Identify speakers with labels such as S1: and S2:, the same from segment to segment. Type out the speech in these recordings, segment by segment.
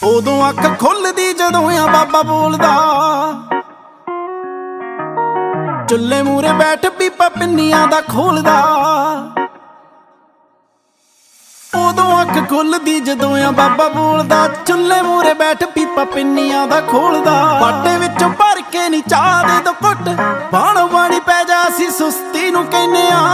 S1: ਉਦੋਂ ਅੱਖ ਖੁੱਲਦੀ ਜਦੋਂ ਆ ਬਾਬਾ ਬੋਲਦਾ। ਚੁੱਲ੍ਹੇ ਮੂਰੇ ਬੈਠ ਪੀਪਾ ਪਿੰਨੀਆਂ ਦਾ ਖੋਲਦਾ। ਉਦੋਂ ਅੱਖ ਖੁੱਲਦੀ ਜਦੋਂ ਆ ਬਾਬਾ ਬੋਲਦਾ। ਚੁੱਲ੍ਹੇ ਮੂਰੇ ਬੈਠ ਪੀਪਾ ਪਿੰਨੀਆਂ ਦਾ ਖੋਲਦਾ। ਬਾਟੇ ਵਿੱਚੋਂ ਭਰ ਕੇ ਨੀ ਚਾਹ ਦੇ ਦੋ ਘੁੱਟ, ਬਾਣੋ ਬਾਣੀ ਪੈ ਜਾ ਅਸੀਂ ਸੁਸਤੀ ਨੂੰ ਕਹਿੰਦੇ ਆ।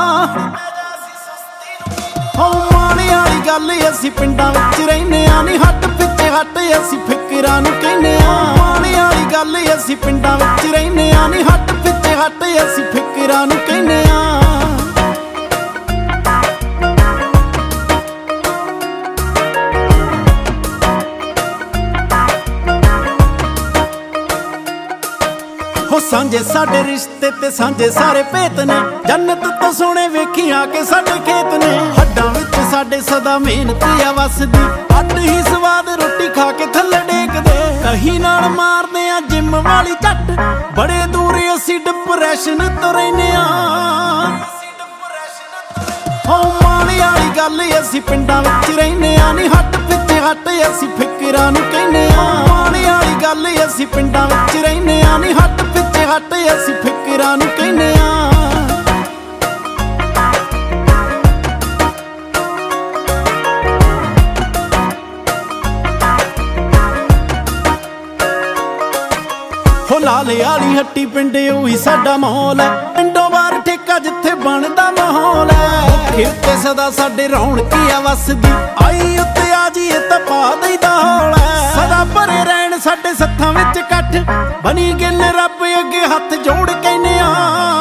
S1: ਹੋ ਮਾਣੇ ਵਾਲੀ ਗੱਲ ਅਸੀਂ ਪਿੰਡਾਂ ਵਿੱਚ ਰਹਿੰਦੇ ਆ, ਨੀ ਹੱਟ ਪਿੱਛੇ ਹੱਟ ਅਸੀਂ ਫਿਕਰਾਂ ਨੂੰ ਕਹਿੰਦੇ ਆ। ਮਾਣੇ ਵਾਲੀ ਗੱਲ ਅਸੀਂ ਪਿੰਡਾਂ ਵਿੱਚ ਰਹਿੰਦੇ ਆ, ਨੀ ਹੱਟ ਪਿੱਛੇ ਹੱਟ ਅਸੀਂ ਫਿਕਰਾਂ ਨੂੰ ਕਹਿੰਦੇ ਆ। ਹੋ ਸਾਂਝੇ ਸਾਡੇ ਰਿਸ਼ਤੇ ਤੇ ਸਾਂਝੇ ਸਾਰੇ ਭੇਤ ਨੇ, ਜੰਨਤ ਤੋਂ ਸੋਹਣੇ ਵੇਖੀਆਂ ਕੇ ਸਾਡੇ ਖੇਤ ਨੇ। ਹੱਡਾਂ ਵਿੱਚ ਸਾਡੇ ਸਦਾ ਮਿਹਨਤ ਆ ਵਸਦੀ, ਅੱਡ ਹੀ ਸਵਾਦ ਰੋਟੀ ਖਾ ਕੇ ਥੱਲੇ ਡੇਕਦੇ। ਕਹੀ ਨਾਲ ਮਾਰਦੇ ਆ ਜਿੰਮ ਵਾਲੀ ਝੱਟ, ਬੜੇ ਦੂਰ ਅਸੀਂ ਡਿਪਰੈਸ਼ਨ ਤੋਂ ਰਹਿੰਦੇ ਆ। ਹੋ ਮਾਣੇ ਵਾਲੀ ਗੱਲ ਅਸੀਂ ਪਿੰਡਾਂ ਵਿੱਚ ਰਹਿੰਦੇ ਆ, ਨੀ ਹੱਟ ਪਿੱਛੇ ਹੱਟ ਅਸੀਂ ਫਿਕਰਾਂ ਨੂੰ ਕਹਿੰਦੇ ਆ। ਮਾਣੇ ਵਾਲੀ ਗੱਲ ਅਸੀਂ ਪਿੰਡਾਂ ਵਿੱਚ ਰਹਿੰਦੇ ਆ, ਨੀ ਹੱਟ ਪਿੱਛੇ ਹੱਟ ਅਸੀਂ ਫਿਕਰਾਂ ਨੂੰ ਕਹਿੰਦੇ ਆ। ਹੋ ਲਾਲੇ ਵਾਲੀ ਹੱਟੀ ਪਿੰਡ ਉਹੀ ਸਾਡਾ ਮਾਹੌਲ ਹੈ, ਪਿੰਡੋਂ ਬਾਹਰ ਠੇਕਾ ਜਿੱਥੇ ਬਣਦਾ ਮਾਹੌਲ ਹੈ। ਖੇਤੇ ਸਦਾ ਸਾਡੇ ਰੌਣਕੀ ਆ ਵਸਦੀ, ਆਈ ਉੱਤੇ ਆ ਜੀਏ ਤਾਂ ਪਾ ਦਈਦਾ ਹੌਲ ਹੈ। ਸਦਾ ਭਰੇ ਰਹਿਣ ਸਾਡੇ ਸੱਥਾਂ ਵਿੱਚ ਇਕੱਠ, ਬਣੀ ਗਿੱਲ ਰੱਬ ਅੱਗੇ ਹੱਥ ਜੋੜ ਕਹਿੰਦੇ ਆ।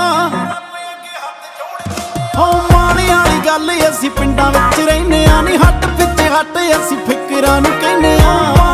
S1: ਹੋ ਮਾਣੇ ਵਾਲੀ ਗੱਲ ਅਸੀਂ ਪਿੰਡਾਂ ਵਿੱਚ ਰਹਿੰਦੇ ਆ, ਨੀ ਹੱਟ ਪਿੱਛੇ ਹੱਟ ਅਸੀਂ ਫਿਕਰਾਂ ਨੂੰ ਕਹਿੰਦੇ ਆ।